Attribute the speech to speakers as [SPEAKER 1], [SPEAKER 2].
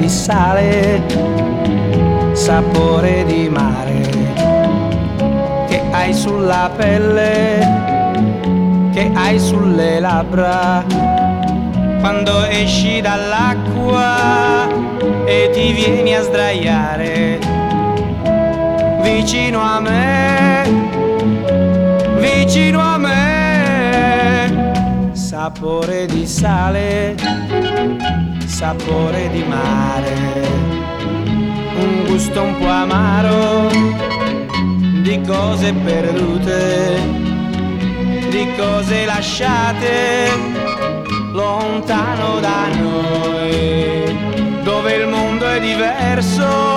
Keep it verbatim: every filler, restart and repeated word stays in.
[SPEAKER 1] di sale, sapore di mare che hai sulla pelle, che hai sulle labbra, quando esci dall'acqua e ti vieni a sdraiare vicino a me, vicino a me. Sapore di sale, sapore di mare, un gusto un po' amaro di cose perdute, di cose lasciate lontano da noi, dove il mondo è diverso